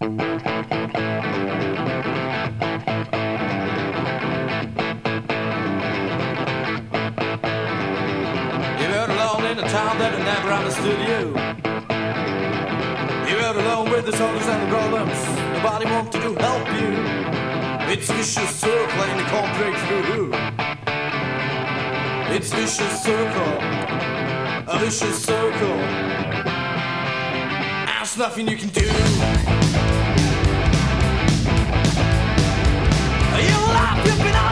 You're alone in a town that never understood you. You're alone with the struggles and the problems. Nobody wanted to help you. It's vicious circle and you can't break through. It's vicious circle, a vicious circle. There's nothing you can do. Your life, you've been